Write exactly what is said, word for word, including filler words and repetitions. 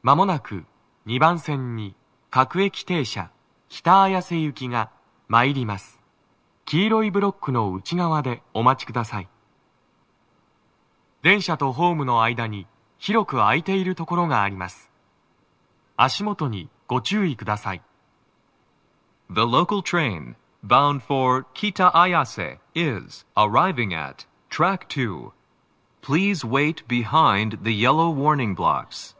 まもなくにばん線に各駅停車北綾瀬行きが参ります。黄色いブロックの内側でお待ちください。電車とホームの間に広く空いているところがあります。足元にご注意ください。 The local train bound for Kita Ayase is arriving at track two. Please wait behind the yellow warning blocks.